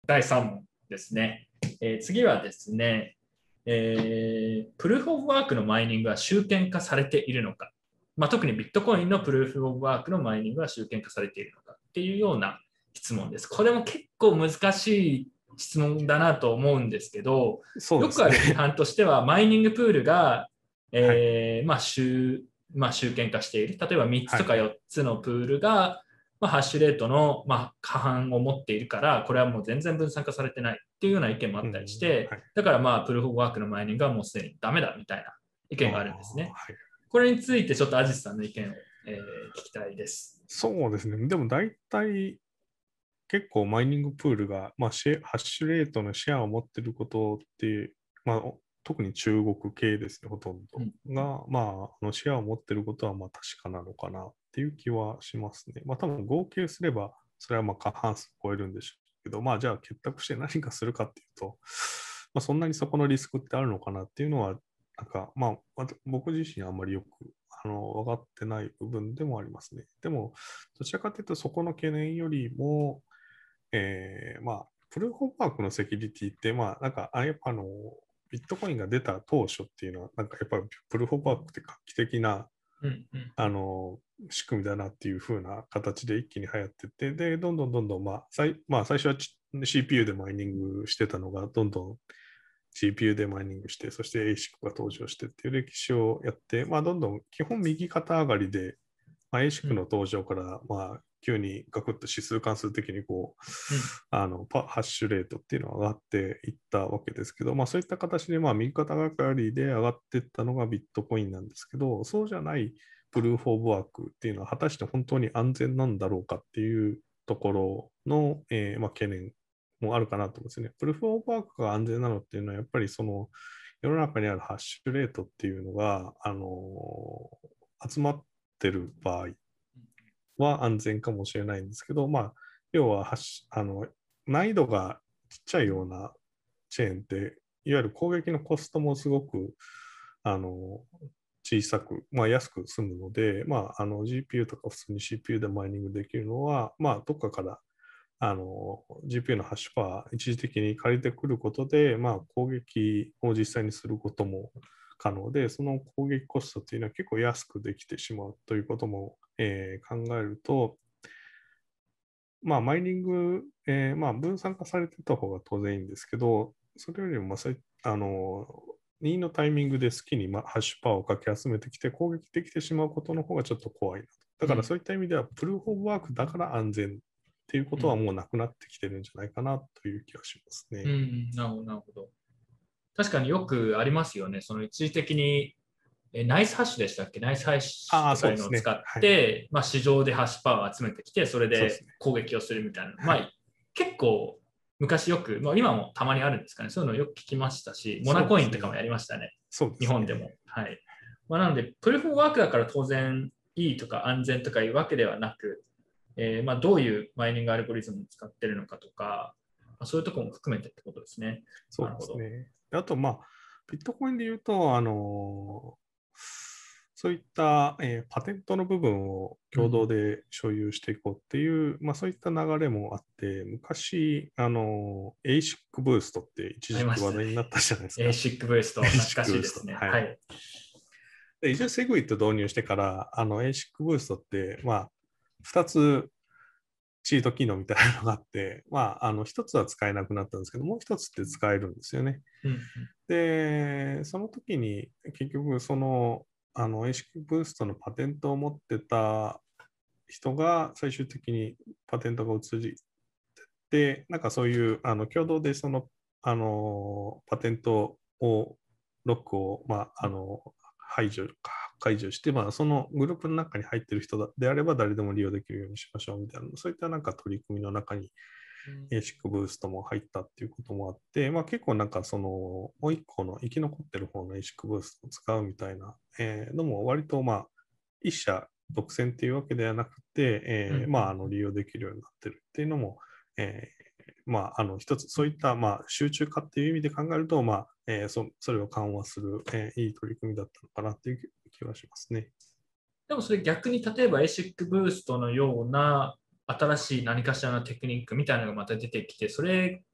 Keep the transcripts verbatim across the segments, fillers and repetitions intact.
だいさん問ですね。えー、次はですね、えー、プルーフ・オブ・ワークのマイニングは集権化されているのか、まあ、特にビットコインのプルーフ・オブ・ワークのマイニングは集権化されているのかっていうような質問です。これも結構難しい質問だなと思うんですけど、よくある批判としては、マイニングプールが、えーまあ集まあ、集権化している。例えばみっつとかよっつのプールが、まあ、ハッシュレートの、まあ、過半を持っているから、これはもう全然分散化されてないっていうような意見もあったりして、はい、だからまあ、プルーフ・オブ・ワークのマイニングはもうすでにダメだみたいな意見があるんですね。はい、これについてちょっとアジスさんの意見を、えー、聞きたいです。 そうですね。でも大体結構マイニングプールが、まあ、シェハッシュレートのシェアを持っていることって、まあ、特に中国系ですね、ほとんどが、うん、まあ、あのシェアを持っていることはまあ確かなのかなっていう気はしますね。まあ、多分合計すれば、それはまあ過半数を超えるんでしょうけど、まあ、じゃあ結託して何かするかっていうと、まあ、そんなにそこのリスクってあるのかなっていうのは、なんか、まあ、僕自身あんまりよくあの分かってない部分でもありますね。でも、どちらかというと、そこの懸念よりも、えー、まあ、プルーフ・オブ・ワークのセキュリティって、まあ、なんか、あやっぱあの、ビットコインが出た当初っていうのは、なんかやっぱりプルーフ・オブ・ワークって画期的な、 うんうん、 あの、仕組みだなっていう風な形で一気に流行ってて、で、どんどんどんどん、まあ、最まあ、最初は シーピーユー でマイニングしてたのが、どんどん シーピーユー でマイニングして、そして エーシック が登場してっていう歴史をやって、まあ、どんどん基本右肩上がりで、まあ、エーシック の登場から、まあ、急にガクッと指数関数的にこう、うん、あのパハッシュレートっていうのが上がっていったわけですけど、まあ、そういった形で、まあ、右肩上がりで上がっていったのがビットコインなんですけど、そうじゃないプルーフ・オブ・ワークっていうのは果たして本当に安全なんだろうかっていうところの、えーまあ、懸念もあるかなと思うんですね。プルーフ・オブ・ワークが安全なのっていうのは、やっぱりその世の中にあるハッシュレートっていうのが、あのー、集まってる場合は安全かもしれないんですけど、まあ、要はあの難易度がちっちゃいようなチェーンって、いわゆる攻撃のコストもすごくあの小さく、まあ、安く済むので、まあ、あの ジーピーユー とか普通に シーピーユー でマイニングできるのは、まあ、どっかからあの ジーピーユー のハッシュパワー一時的に借りてくることで、まあ、攻撃を実際にすることも可能で、その攻撃コストっていうのは結構安くできてしまうということも、えー、考えると、まあ、マイニング、えー、まあ、分散化されてた方が当然いいんですけど、それよりも、まあ、あの、任意のタイミングで好きに、まあ、ハッシュパワーをかき集めてきて攻撃できてしまうことの方がちょっと怖いなと。だからそういった意味では、プルーフ・オブ・ワークだから安全っていうことはもうなくなってきてるんじゃないかなという気がしますね。 うん、うん、なるほど、なるほど。確かによくありますよね。その一時的にえナイスハッシュでしたっけ？ナイスハッシュとかいうのを使って、ね、はい、まあ、市場でハッシュパワーを集めてきて、それで攻撃をするみたいな。ね、まあ、結構昔よく、まあ、今もたまにあるんですかね。そういうのよく聞きましたし、モナコインとかもやりましたね。 そうですね。 日本でも。はい。まあ、なので、プルーフ・オブ・ワークだから当然いいとか安全とかいうわけではなく、えー、まあどういうマイニングアルゴリズムを使ってるのかとか、まあ、そういうところも含めてってことですね。 そうですね。あと、まあ、ビットコインで言うと、あのそういった、えー、パテントの部分を共同で所有していこうっていう、うん、まあ、そういった流れもあって、昔、あの、エーシック ブーストって一時期話題になったじゃないですか。 エーシック ブースト、懐かしいですね。はい。はい、 で一応、セグウィット導入してから、あの、エーシック ブーストって、まあ、ふたつチート機能みたいなのがあって、まあ、あの、一つは使えなくなったんですけど、もう一つって使えるんですよね。うんうん、で、その時に結局、その、あの、エーシック ブーストのパテントを持ってた人が最終的にパテントが移りで、なんかそういう、あの、共同でその、あの、パテントを、ロックを、まあ、あの、排除か、解除して、まあ、そのグループの中に入っている人であれば誰でも利用できるようにしましょうみたいな、そういったなんか取り組みの中に、エーシック ブーストも入ったっていうこともあって、まあ、結構なんかその、もう一個の生き残ってる方の エーシック ブーストを使うみたいな、えー、のも割とまあ、一社独占っていうわけではなくて、えー、まあ、あの利用できるようになってるっていうのも、えー、まあ、あの一つそういったまあ集中化っていう意味で考えると、まあえー、そ, それを緩和する、えー、いい取り組みだったのかなっていう気はしますね。 でもそれ逆に例えば エーシック ブーストのような新しい何かしらのテクニックみたいなのがまた出てきて、それ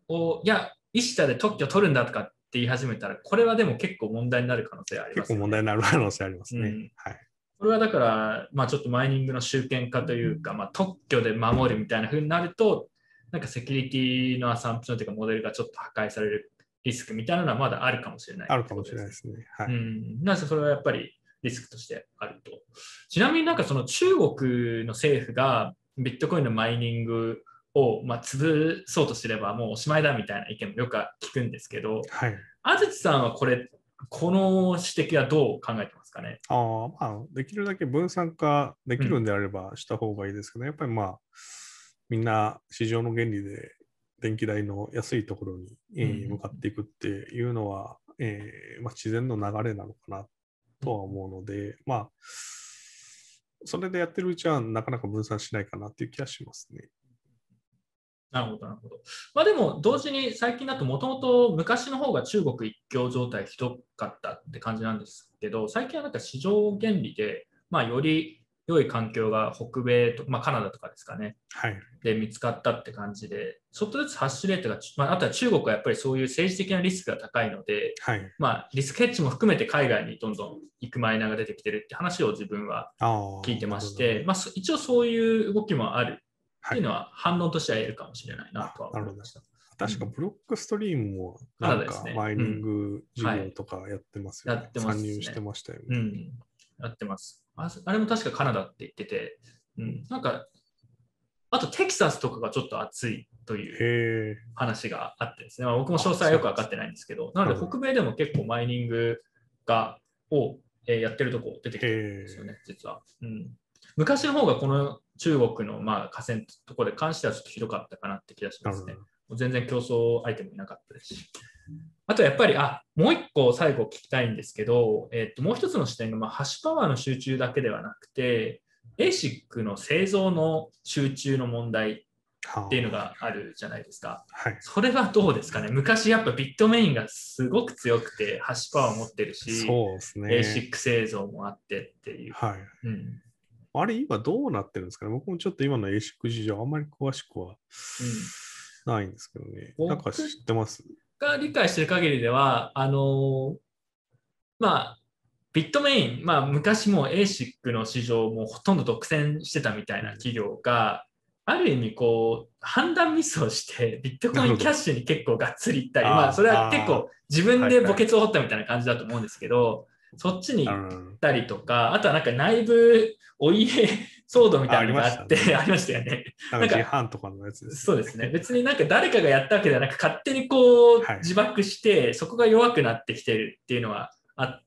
を、いや、イシタで特許取るんだとかって言い始めたら、これはでも結構問題になる可能性ありますね。 結構問題になる可能性ありますね。 うん、 はい。 これはだから、まあ、ちょっとマイニングの集権化というか、まあ、特許で守るみたいな風になると、なんかセキュリティのアサンプションというか、モデルがちょっと破壊されるリスクみたいなのはまだあるかもしれないあるかもしれないですね。はい。 うん、なぜそれはやっぱりリスクとしてあると。ちなみになんかその中国の政府がビットコインのマイニングをまあ潰そうとすればもうおしまいだみたいな意見もよく聞くんですけど、 はい。 安土さんはこれ、この指摘はどう考えてますかね。 ああ、まあ、できるだけ分散化できるんであればした方がいいですけど、うん、やっぱりまあ、みんな市場の原理で電気代の安いところに、えー、向かっていくっていうのは、えーまあ、自然の流れなのかなとは思うので、うん、まあ、それでやってるうちはなかなか分散しないかなっていう気がしますね。 なるほど、なるほど。まあでも、同時に最近だともともと昔の方が中国一強状態ひどかったって感じなんですけど、最近はなんか市場原理で、まあより良い環境が北米と、まあカナダとかですかね、 はい、 で見つかったって感じで、ちょっとずつハッシュレートが、まあ、あとは中国はやっぱりそういう政治的なリスクが高いので、 はい、 まあリスクヘッジも含めて海外にどんどん行くマイナーが出てきてるって話を自分は聞いてまして、まあ一応そういう動きもある。っていうのは反応としては言えるかもしれないなとは思いました。 確かブロックストリームもなんかマイニング事業とかやってますよね。 やってますね。 参入してましたよね。 うん。やってます。あれも確かカナダって言ってて、うん、なんか、あとテキサスとかがちょっと熱いという話があってですね。まあ、僕も詳細はよく分かってないんですけど、なので北米でも結構マイニングがをやってるとこ出てきてるんですよね、実は。うん、昔の方がこの中国のまあ河川のところで関してはちょっとひどかったかなって気がしますね。もう全然競争相手もいなかったですし。あとやっぱり、あ、もう一個最後聞きたいんですけど、えっと、もう一つの視点が、まあ、ハッシュパワーの集中だけではなくて、エーシック の製造の集中の問題っていうのがあるじゃないですか。 はい、 それはどうですかね。昔やっぱビットメインがすごく強くて、ハッシュパワーを持ってるし、 そうですね、 エーシック 製造もあってっていう。 はい。 うん、 あれ、今どうなってるんですかね。僕もちょっと今の エーシック 事情あんまり詳しくはないんですけどね。うん、なんか知ってます？ が理解してる限りでは、あのー、まあ、ビットメイン、まあ、昔も エーシック の市場もほとんど独占してたみたいな企業が、うん、ある意味こう判断ミスをしてビットコインキャッシュに結構がっつりいったり、まあそれは結構自分で墓穴を掘ったみたいな感じだと思うんですけど、はいはい、そっちに行ったりとか、あとはなんか内部お家騒動みたいなのがあってありましたよね。 なんか自販とかのやつです、 ね。そうですね。別になんか誰かがやったわけではなく勝手にこう自爆して、はい、そこが弱くなってきてるっていうのはあって、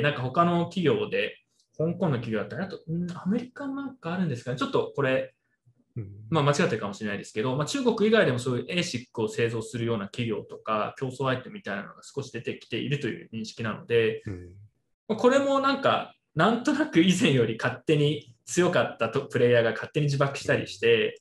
なんか他の企業で、香港の企業だったり、あと、んアメリカなんかあるんですかね。ちょっとこれ、まあ間違ってるかもしれないですけど、まあ、中国以外でもそういう エーシック を製造するような企業とか、競争相手みたいなのが少し出てきているという認識なので、うん、これもなんか、なんとなく以前より勝手に強かったとプレイヤーが勝手に自爆したりして、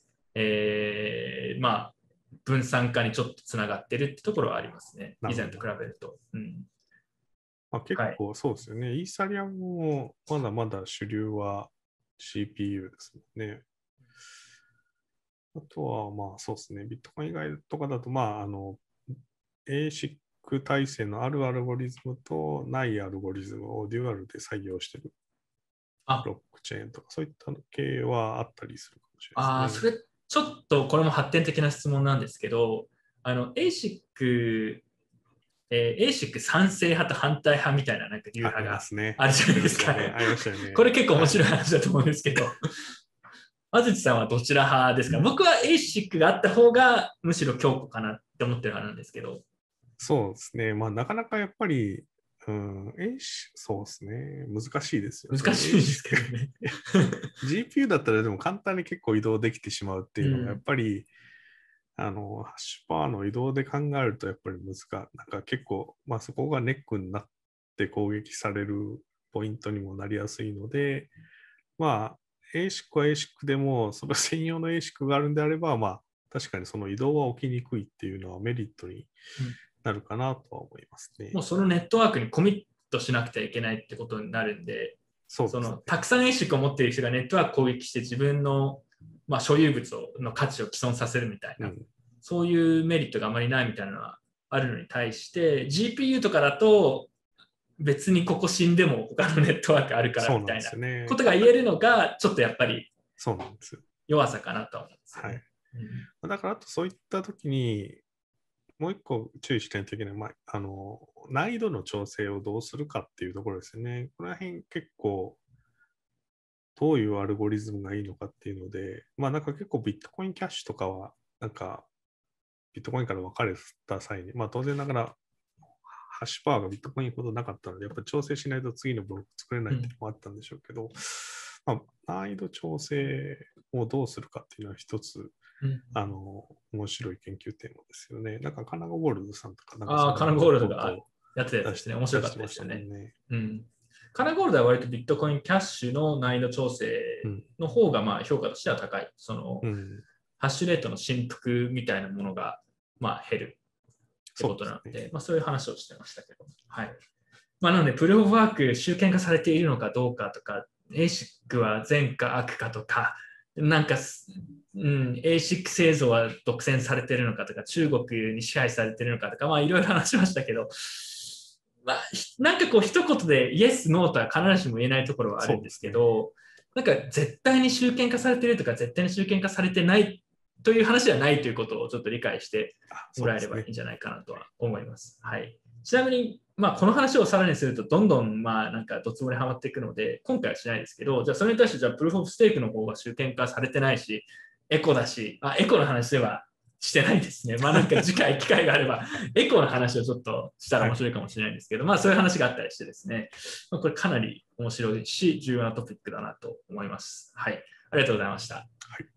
えー、まあ、分散化にちょっとつながってるってところはありますね。以前と比べると。うんまあ、結構そうですよね、はい。イーサリアムもまだまだ主流は シーピーユー ですもんね。あとはまあそうですね、ビットコイン以外とかだと、まああの、エーシック 体制のあるアルゴリズムとないアルゴリズムをデュアルで採用しているブロックチェーンとか、そういった系はあったりするかもしれないですね。 ああ、それちょっとこれも発展的な質問なんですけど、あの エーシック、えー、エーシック 賛成派と反対派みたいななんか流派があるじゃないですか。 ありましたよね。 これ結構面白い話だと思うんですけど、安土さんはどちら派ですか？僕は エーシック があった方がむしろ強固かなって思ってる派なんですけど。 そうですね。まあなかなかやっぱり、うん、えそうですね。難しいですよね。 難しいですけどね。 ジーピーユー だったらでも簡単に結構移動できてしまうっていうのが、やっぱり、うん、あの、ハッシュパワーの移動で考えると、やっぱり難しい。なんか結構、まあそこがネックになって攻撃されるポイントにもなりやすいので、まあ、エーシック は エーシック でも、その専用の エーシック があるんであれば、まあ、確かにその移動は起きにくいっていうのはメリットになるかなとは思いますね。 うん、もうそのネットワークにコミットしなくてはいけないってことになるんで、 そうですね、 そのたくさん エーシック を持っている人がネットワーク攻撃して自分の、まあ、所有物の価値を毀損させるみたいなそういうメリットがあまりないみたいなのはあるのに対して、ジーピーユー とかだと、別にここ死んでも他のネットワークあるからみたいなことが言えるのが、ちょっとやっぱり弱さかなと思うんですよね。 はいうん、だからあとそういったときに、もう一個注意したいときには、まあ、あの難易度の調整をどうするかっていうところですよね。この辺結構どういうアルゴリズムがいいのかっていうので、まあなんか結構ビットコインキャッシュとかは、なんかビットコインから分かれた際に、まあ当然ながらハッシュパワーがビットコインほどなかったので、やっぱり調整しないと次のブロック作れないっていうのもあったんでしょうけど、うんまあ、難易度調整をどうするかっていうのは一つ、うん、あの面白い研究テーマですよね。なんかカナゴゴールドさんとかなんかああ、カナゴールドがやってたやつですね。面白かったですよね。ねうん、カナゴールドは割とビットコインキャッシュの難易度調整の方がまあ評価としては高い。その、うん、ハッシュレートの振幅みたいなものがまあ減るってことなので、そうですね、まあ、そういう話をしてましたけど。はい。まあ、なので、プルーフ・オブ・ワーク集権化されているのかどうかとか、エーシック は善か悪かとか、なんか、うん、エーシック 製造は独占されているのかとか、中国に支配されているのかとか、まあいろいろ話しましたけど、まあ、なんかこう一言でイエス、ノーとは必ずしも言えないところはあるんですけど、ね、なんか絶対に集権化されているとか、絶対に集権化されてないという話ではないということをちょっと理解してもらえればいいんじゃないかなとは思います。はい。ちなみに、まあ、この話をさらにすると、どんどん、まあ、なんか、どつぼにはまっていくので、今回はしないですけど、じゃあ、それに対して、じゃあ、プルーフ・オブ・ステークの方が集権化されてないし、エコだし、あ、エコの話ではしてないですね。まあ、なんか、次回、機会があれば、エコの話をちょっとしたら面白いかもしれないんですけど、はい、まあ、そういう話があったりしてですね、まあ、これかなり面白いし、重要なトピックだなと思います。はい。ありがとうございました。 はい